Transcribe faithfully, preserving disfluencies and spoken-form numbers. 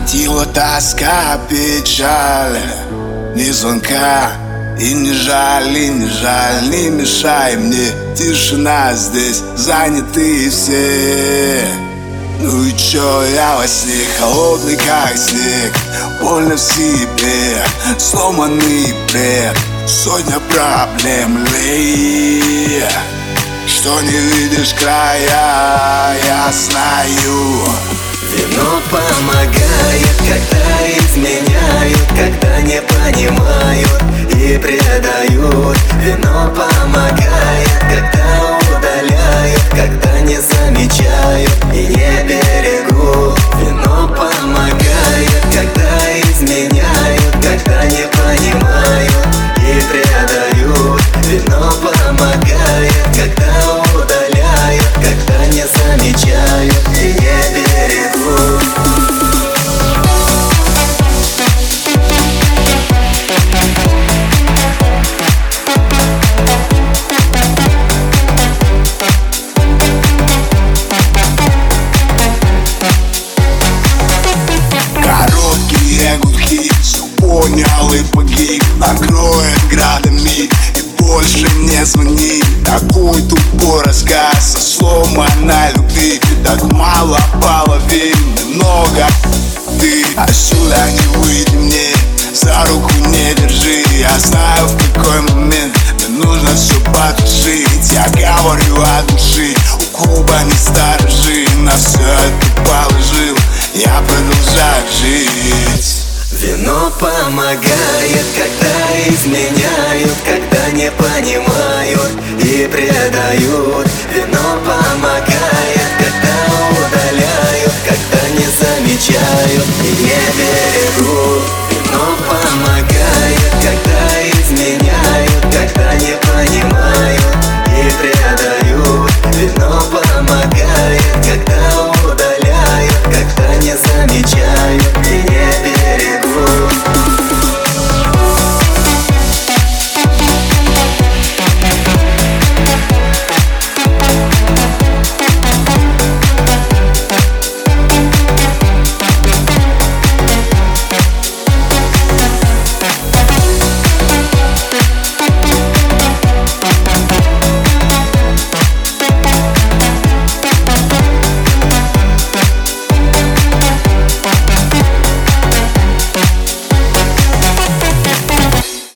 Охватила тоска, печаль, ни звонка и не жаль, и не жаль, не мешай мне. Тишина здесь, занятые все. Ну и чё, я во сне, холодный как снег, больно в себе, сломанный бред, сотня проблем, лей. Что не видишь края, я знаю. Вино помогает, когда изменяют, когда не понимают и предают. Вино помогает, когда удаляют, когда не замечают и не берегут. Вино помогает, когда изменяют, когда не понимают и предают. Вино помогает, когда удаляют, когда не замечают и не берегут. Короткие гудки, все понял и погиб. Накроет градами и больше не звони. Такой тупой рассказ о сломанной любви. Так мало половин, много ты. Отсюда не выйди мне, за руку не держи. Я знаю, в какой момент мне нужно все потушить. Я говорю от души, у куба не сторожи. На все это положил, я продолжаю жить. Вино помогает, когда изменяют, когда не понимают и предают. Вино помогает, когда удаляют, когда не замечают и не берегут. Вино помогает, когда изменяют, когда не понимают и предают. Вино помогает, когда удаляют, когда не замечают и не